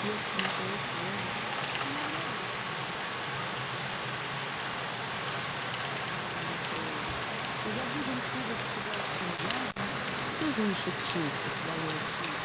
Eu já vi gente conversando, que eu já шепчу по твоей